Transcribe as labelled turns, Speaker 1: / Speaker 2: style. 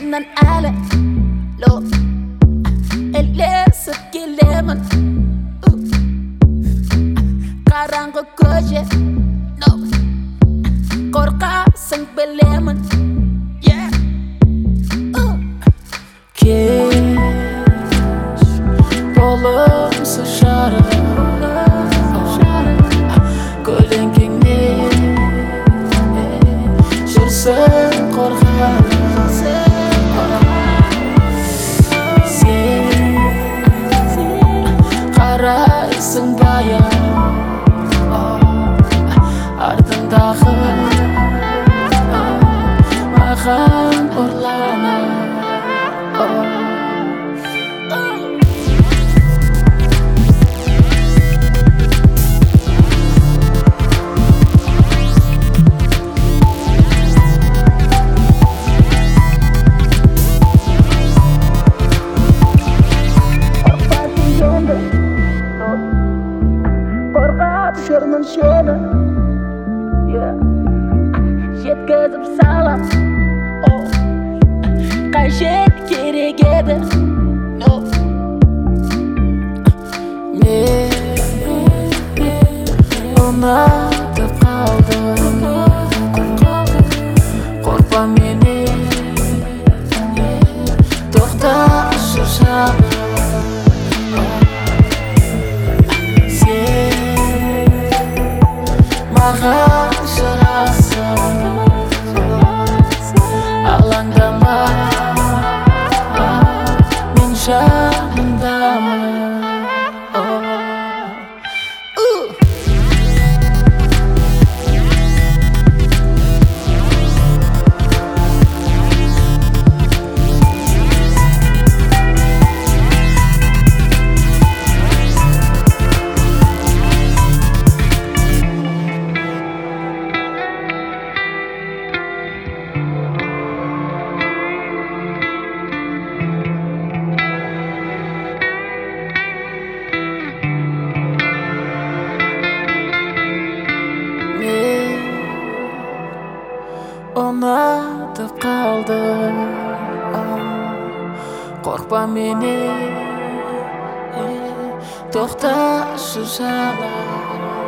Speaker 1: Senden alle lov Jeg læser glemmen Karango koje No Korkasan belemmen Yeah Keş Bolum sıçarı Kölengengde Жүрсің қорқақ Қарайсың баяу Артыңдағы маған ұрлана Жүрмін сені Жеткізіп салам Қажет керек еді Мен ұнатып қалдым Қорықпа менен Тоқташы жаным Маған жарасың Алаңдама Мен жаныңдамын Ұнатып қалдым Қорықпа менен Тоқташы жаным